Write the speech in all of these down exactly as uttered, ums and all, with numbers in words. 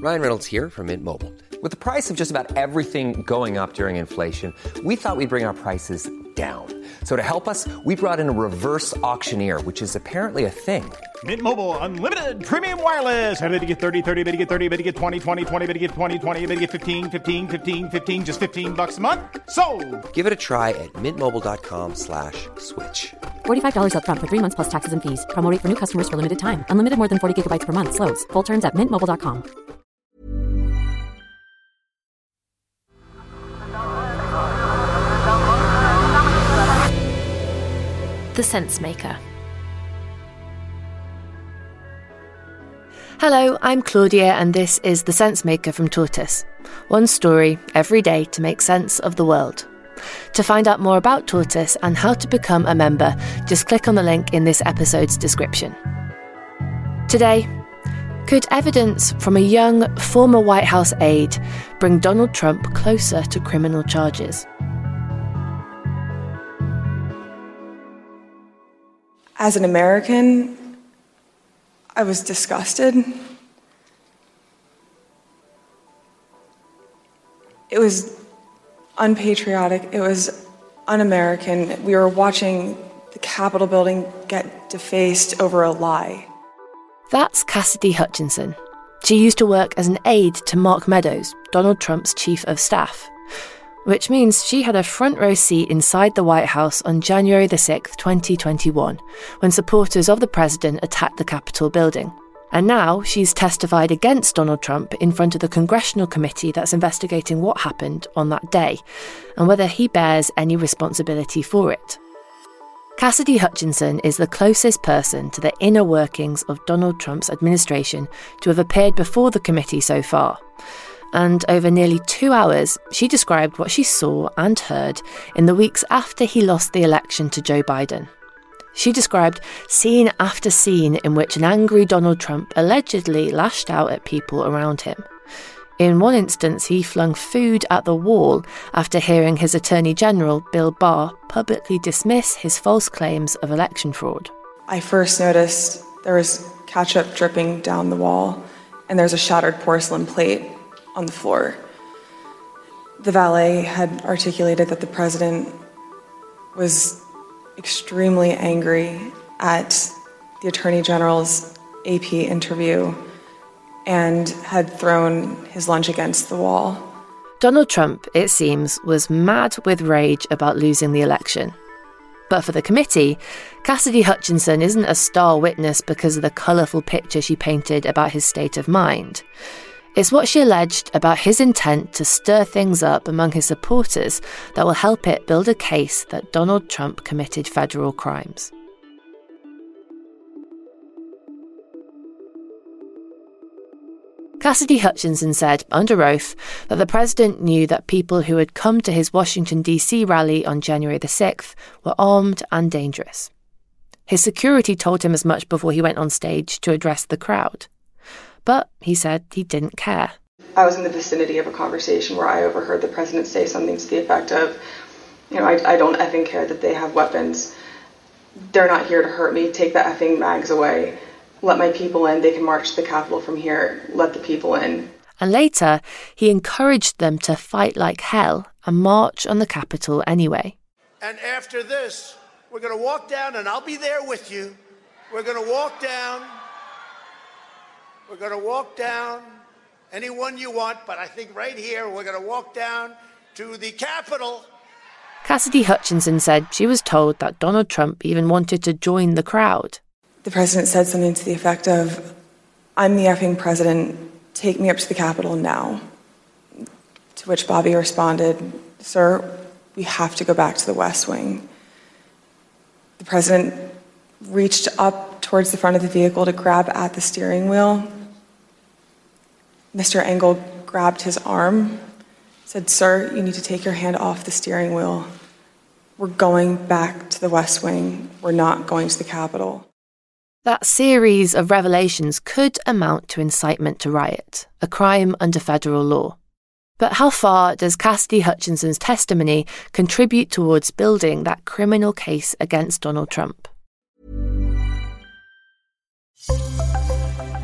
Ryan Reynolds here from Mint Mobile. With the price of just about everything going up during inflation, we thought we'd bring our prices down. So to help us, we brought in a reverse auctioneer, which is apparently a thing. Mint Mobile Unlimited Premium Wireless. How to get thirty, thirty, how to get thirty, how to get twenty, twenty, twenty, how to get twenty, twenty, how to get fifteen, fifteen, fifteen, fifteen, just fifteen bucks a month? Sold! Give it a try at mintmobile.com slash switch. forty-five dollars up front for three months plus taxes and fees. Promo rate for new customers for limited time. Unlimited more than forty gigabytes per month. Slows full terms at mint mobile dot com. The Sense Maker. Hello, I'm Claudia and this is The Sense Maker from Tortoise. One story every day to make sense of the world. To find out more about Tortoise and how to become a member, just click on the link in this episode's description. Today, could evidence from a young former White House aide bring Donald Trump closer to criminal charges? As an American, I was disgusted. It was unpatriotic. It was un-American. We were watching the Capitol building get defaced over a lie. That's Cassidy Hutchinson. She used to work as an aide to Mark Meadows, Donald Trump's chief of staff, which means she had a front row seat inside the White House on January the sixth, twenty twenty-one, when supporters of the president attacked the Capitol building. And now she's testified against Donald Trump in front of the congressional committee that's investigating what happened on that day and whether he bears any responsibility for it. Cassidy Hutchinson is the closest person to the inner workings of Donald Trump's administration to have appeared before the committee so far. And over nearly two hours, she described what she saw and heard in the weeks after he lost the election to Joe Biden. She described scene after scene in which an angry Donald Trump allegedly lashed out at people around him. In one instance, he flung food at the wall after hearing his Attorney General, Bill Barr, publicly dismiss his false claims of election fraud. I first noticed there was ketchup dripping down the wall, and there's a shattered porcelain plate on the floor. The valet had articulated that the president was extremely angry at the Attorney General's A P interview and had thrown his lunch against the wall. Donald Trump, it seems, was mad with rage about losing the election. But for the committee, Cassidy Hutchinson isn't a star witness because of the colourful picture she painted about his state of mind. It's what she alleged about his intent to stir things up among his supporters that will help it build a case that Donald Trump committed federal crimes. Cassidy Hutchinson said, under oath, that the president knew that people who had come to his Washington, D C rally on January the sixth were armed and dangerous. His security told him as much before he went on stage to address the crowd. But he said he didn't care. I was in the vicinity of a conversation where I overheard the president say something to the effect of, you know, I, I don't effing care that they have weapons. They're not here to hurt me. Take the effing mags away. Let my people in. They can march to the Capitol from here. Let the people in. And later, he encouraged them to fight like hell and march on the Capitol anyway. And after this, we're going to walk down, and I'll be there with you. We're going to walk down. We're going to walk down anyone you want, but I think right here we're going to walk down to the Capitol. Cassidy Hutchinson said she was told that Donald Trump even wanted to join the crowd. The president said something to the effect of, I'm the effing president, take me up to the Capitol now. To which Bobby responded, sir, we have to go back to the West Wing. The president reached up towards the front of the vehicle to grab at the steering wheel. Mister Engel grabbed his arm, said, sir, you need to take your hand off the steering wheel. We're going back to the West Wing. We're not going to the Capitol. That series of revelations could amount to incitement to riot, a crime under federal law. But how far does Cassidy Hutchinson's testimony contribute towards building that criminal case against Donald Trump?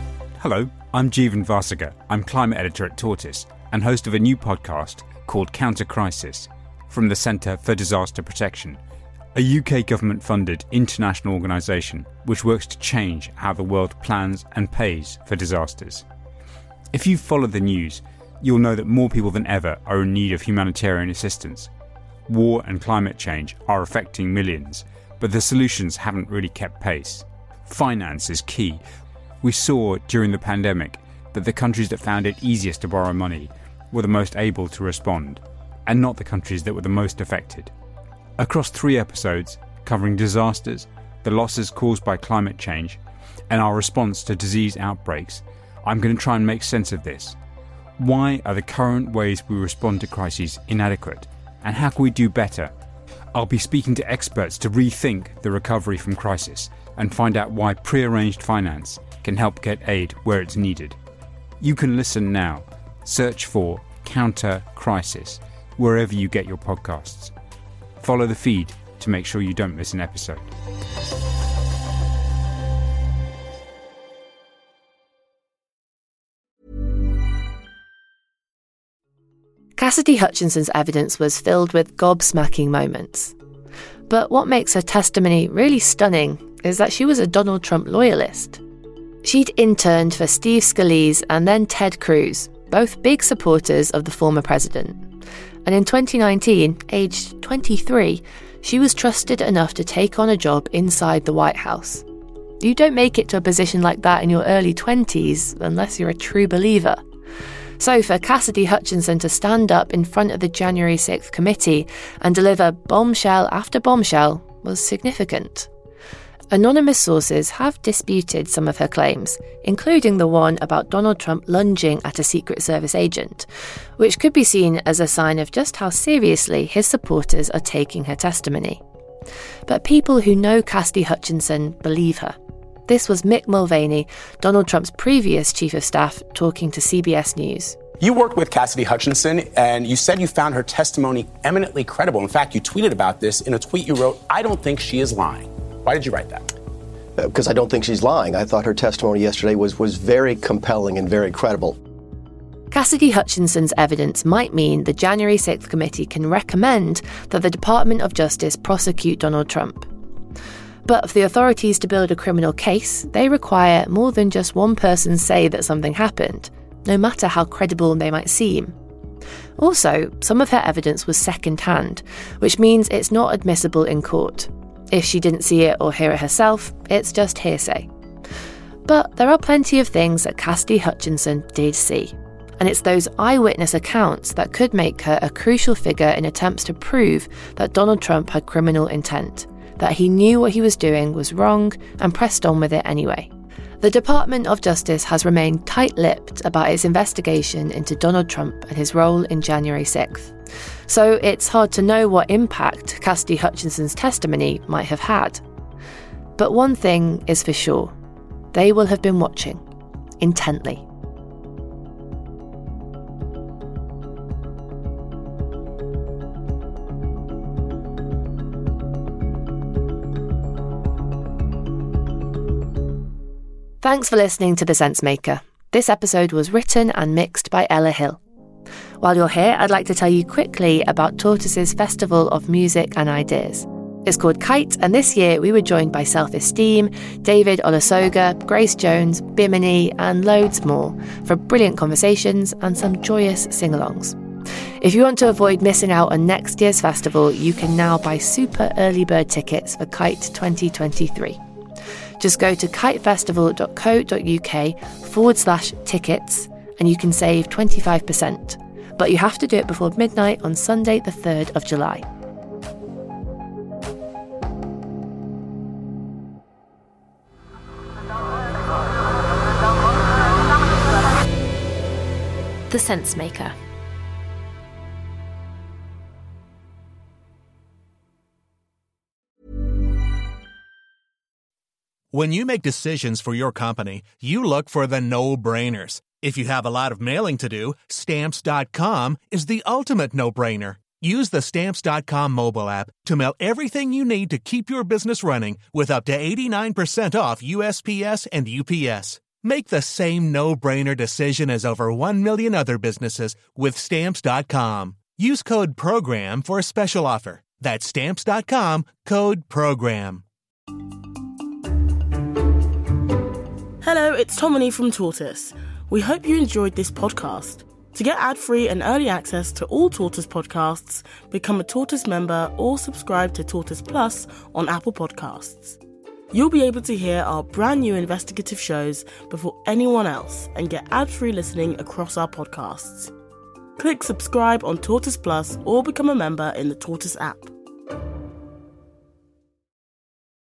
Hello, I'm Jeevan Vasiga. I'm climate editor at Tortoise and host of a new podcast called Counter Crisis from the Centre for Disaster Protection, a U K government-funded international organisation which works to change how the world plans and pays for disasters. If you've followed the news, you'll know that more people than ever are in need of humanitarian assistance. War and climate change are affecting millions, but the solutions haven't really kept pace. Finance is key. We saw during the pandemic that the countries that found it easiest to borrow money were the most able to respond, and not the countries that were the most affected. Across three episodes, covering disasters, the losses caused by climate change, and our response to disease outbreaks, I'm going to try and make sense of this. Why are the current ways we respond to crises inadequate, and how can we do better? I'll be speaking to experts to rethink the recovery from crisis and find out why pre-arranged finance can help get aid where it's needed. You can listen now. Search for Counter Crisis wherever you get your podcasts. Follow the feed to make sure you don't miss an episode. Cassidy Hutchinson's evidence was filled with gobsmacking moments. But what makes her testimony really stunning is that she was a Donald Trump loyalist. She'd interned for Steve Scalise and then Ted Cruz, both big supporters of the former president. And in twenty nineteen, aged twenty-three, she was trusted enough to take on a job inside the White House. You don't make it to a position like that in your early twenties unless you're a true believer. So for Cassidy Hutchinson to stand up in front of the January sixth committee and deliver bombshell after bombshell was significant. Anonymous sources have disputed some of her claims, including the one about Donald Trump lunging at a Secret Service agent, which could be seen as a sign of just how seriously his supporters are taking her testimony. But people who know Cassidy Hutchinson believe her. This was Mick Mulvaney, Donald Trump's previous chief of staff, talking to C B S News. You worked with Cassidy Hutchinson, and you said you found her testimony eminently credible. In fact, you tweeted about this in a tweet you wrote, "I don't think she is lying." Why did you write that? Because I don't think she's lying. I thought her testimony yesterday was, was very compelling and very credible. Cassidy Hutchinson's evidence might mean the January sixth committee can recommend that the Department of Justice prosecute Donald Trump. But for the authorities to build a criminal case, they require more than just one person say that something happened, no matter how credible they might seem. Also, some of her evidence was second-hand, which means it's not admissible in court. If she didn't see it or hear it herself, it's just hearsay. But there are plenty of things that Cassidy Hutchinson did see. And it's those eyewitness accounts that could make her a crucial figure in attempts to prove that Donald Trump had criminal intent, that he knew what he was doing was wrong and pressed on with it anyway. The Department of Justice has remained tight-lipped about its investigation into Donald Trump and his role in January sixth. So it's hard to know what impact Cassidy Hutchinson's testimony might have had. But one thing is for sure. They will have been watching, intently. Thanks for listening to The Sensemaker. This episode was written and mixed by Ella Hill. While you're here, I'd like to tell you quickly about Tortoise's Festival of Music and Ideas. It's called Kite, and this year we were joined by Self-Esteem, David Olusoga, Grace Jones, Bimini, and loads more for brilliant conversations and some joyous sing-alongs. If you want to avoid missing out on next year's festival, you can now buy super early bird tickets for Kite twenty twenty-three. Just go to kitefestival.co.uk forward slash tickets and you can save twenty-five percent. But you have to do it before midnight on Sunday the third of July. The Sensemaker. When you make decisions for your company, you look for the no-brainers. If you have a lot of mailing to do, Stamps dot com is the ultimate no-brainer. Use the Stamps dot com mobile app to mail everything you need to keep your business running with up to eighty-nine percent off U S P S and U P S. Make the same no-brainer decision as over one million other businesses with Stamps dot com. Use code PROGRAM for a special offer. That's Stamps dot com, code PROGRAM. Hello, it's Tomini from Tortoise. We hope you enjoyed this podcast. To get ad-free and early access to all Tortoise podcasts, become a Tortoise member or subscribe to Tortoise Plus on Apple Podcasts. You'll be able to hear our brand new investigative shows before anyone else and get ad-free listening across our podcasts. Click subscribe on Tortoise Plus or become a member in the Tortoise app.